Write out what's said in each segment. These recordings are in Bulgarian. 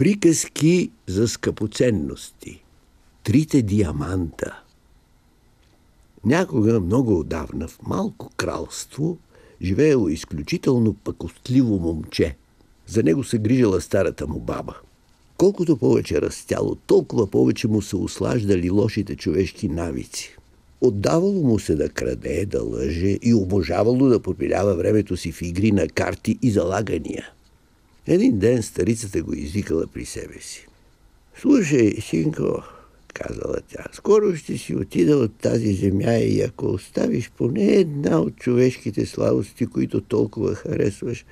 Приказки за скъпоценности. Трите диаманта. Някога, много отдавна, в малко кралство живеело изключително пакостливо момче. За него се грижала старата му баба. Колкото повече растяло, толкова повече му се услаждали лошите човешки навици. Отдавало му се да краде, да лъже и обожавало да попилява времето си в игри на карти и залагания. Един ден старицата го извикала при себе си. "Слушай, синко", казала тя, "скоро ще си отида от тази земя и ако оставиш поне една от човешките слабости, които толкова харесваш,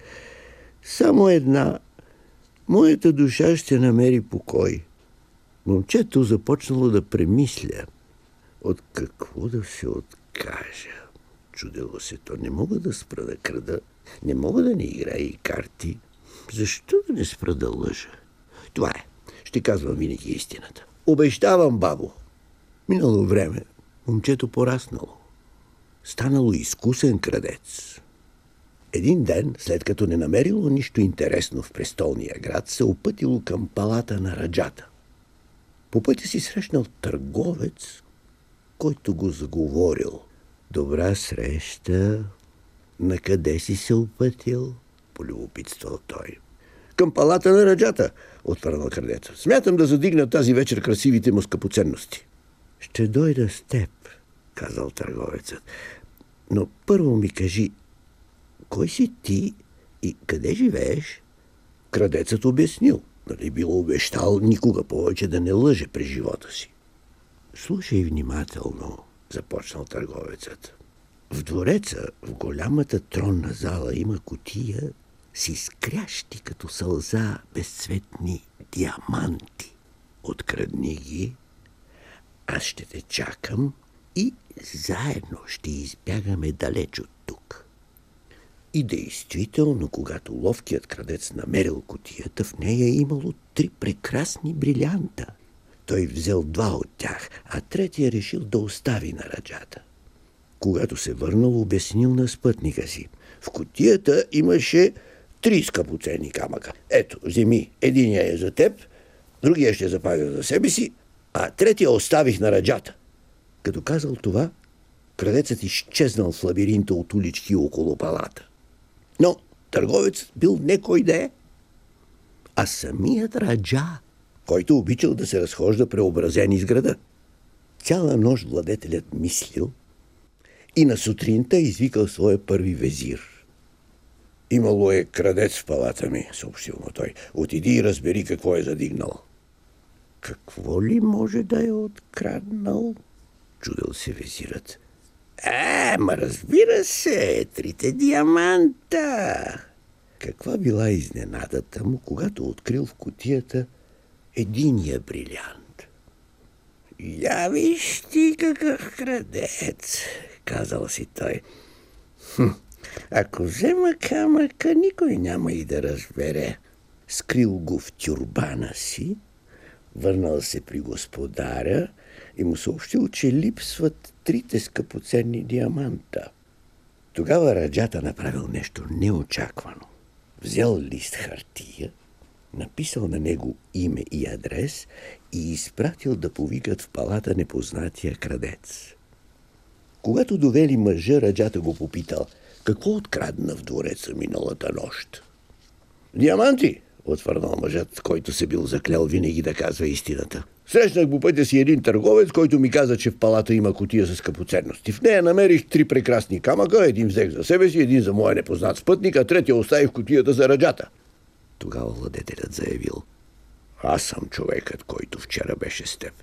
само една, моята душа ще намери покой." Момчето започнало да премисля. От какво да се откажа? Чудило се то. Не мога да спра да крада, не мога да не играя и карти. Защо да не спра да лъжа? Това е. Ще казвам винаги истината. Обещавам, бабо. Минало време, момчето пораснало. Станало изкусен крадец. Един ден, след като не намерило нищо интересно в престолния град, се опътило към палата на раджата. По пътя си срещнал търговец, който го заговорил. "Добра среща. Накъде си се опътил?" полюбопитствал той. "Към палата на раджата", отвърнал крадеца. "Смятам да задигна тази вечер красивите му скъпоценности." "Ще дойда с теб", казал търговецът. "Но първо ми кажи, кой си ти и къде живееш?" Крадецът обяснил. Нали било обещал никога повече да не лъже през живота си. "Слушай внимателно", започнал търговецът. "В двореца, в голямата тронна зала има кутия с изкрящи като сълза безцветни диаманти. Открадни ги, аз ще те чакам и заедно ще избягаме далеч от тук." И действително, когато ловкият крадец намерил кутията, в нея имало 3 прекрасни брилянта. Той взел 2 от тях, а третия решил да остави на раджата. Когато се върнал, обяснил на спътника си. "В кутията имаше 3 скъпоценни камъка. Ето, вземи, единия е за теб, другия ще запазя за себе си, а третия оставих на раджата." Като казал това, крадецът изчезнал в лабиринта от улички около палата. Но търговец бил не кой да е, а самият раджа, който обичал да се разхожда преобразен из града. Цяла нощ владетелят мислил и на сутринта извикал своя първи везир. "Имало е крадец в палата ми", съобщил му той. "Отиди и разбери какво е задигнал." "Какво ли може да е откраднал?" чудил се везирът. Ма разбира се, 3 диаманта." Каква била изненадата му, когато открил в кутията единия брилянт. "Я виж ти какъв крадец", казал си той. "Ако взема камъка, никой няма и да разбере." Скрил го в тюрбана си, върнал се при господаря и му съобщил, че липсват 3 скъпоценни диаманта. Тогава раджата направил нещо неочаквано. Взел лист хартия, написал на него име и адрес и изпратил да повикат в палата непознатия крадец. Когато довели мъжа, раджата го попитал: "Какво открадна в двореца миналата нощ?" "Диаманти", отвърнал мъжът, който се бил заклял винаги да казва истината. "Срещнах по пътя си един търговец, който ми каза, че в палата има кутия с скъпоценности. В нея намерих 3 прекрасни камъка, един взех за себе си, един за моя непознат спътник, а третия оставих в кутията за раджата." Тогава владетелят заявил: "Аз съм човекът, който вчера беше с теб.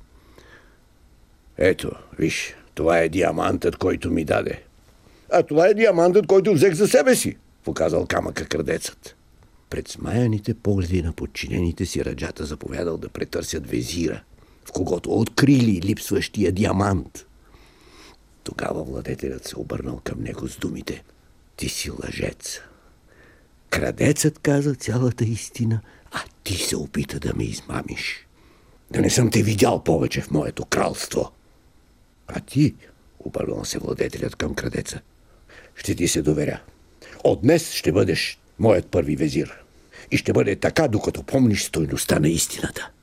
Ето, виж, това е диамантът, който ми даде." "А това е диамантът, който взех за себе си", показал камъка крадецът. Пред смаяните погледи на подчинените си раджата заповядал да претърсят везира, в когото открили липсващия диамант. Тогава владетелят се обърнал към него с думите: "Ти си лъжец. Крадецът каза цялата истина, а ти се опита да ме измамиш. Да не съм те видял повече в моето кралство." "А ти", обърнал се владетелят към крадеца, "ще ти се доверя. От днес ще бъдеш моят първи везир. И ще бъде така, докато помниш стойността на истината.